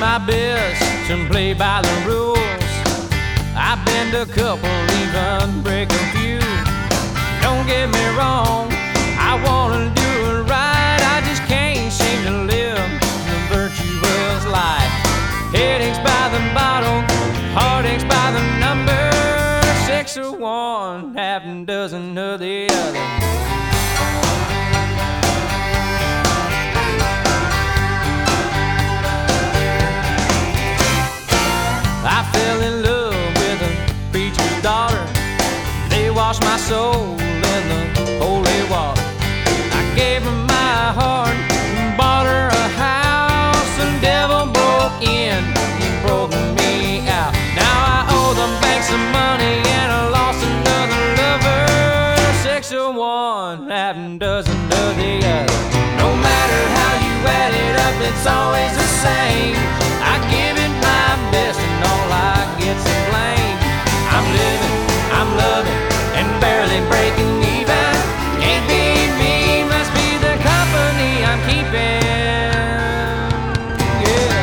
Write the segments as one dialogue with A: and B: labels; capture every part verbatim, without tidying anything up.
A: my best to play by the rules. I bend a couple, even break a few. Don't get me wrong, I wanna do it right. I just can't seem to live the virtuous life. Headaches by the bottle, heartaches by the number. Six of one, half a dozen of the other. I fell in love with a preacher's daughter. They washed my soul in the holy water. I gave her my heart and bought her a house. The devil broke in, he broke me out. Now I owe the bank some money and I lost another lover. Six of one, half a dozen of the other. No matter how you add it up, it's always the same. I give it my best and all I get's the blame. I'm living, I'm loving, and barely breaking even. Can't be me, must be the company I'm keeping. Yeah.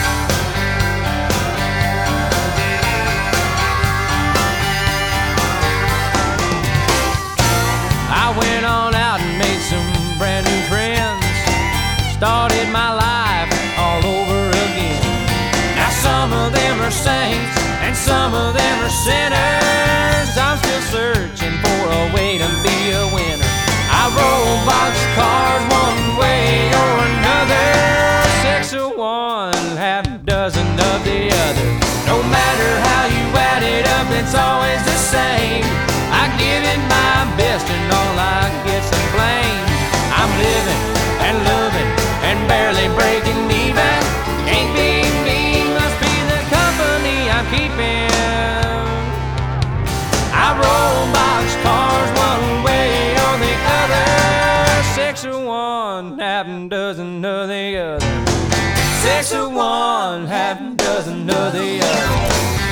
A: I went on out and made some brand new friends. Started my life all over again. Now some of them are saints and some of them are sinners. I'm still searching for a way to be a winner. I roll boxcars one way or another. Six of one, half a dozen of the other. No matter how you add it up, it's always the same. I give it my best and all I get's the blame. I'm living and loving and barely breaking even. Can't be me, must be the company I'm keeping. I roll boxcars one way or the other. Six of one, half a dozen of the other. Six of one, half a dozen of the other.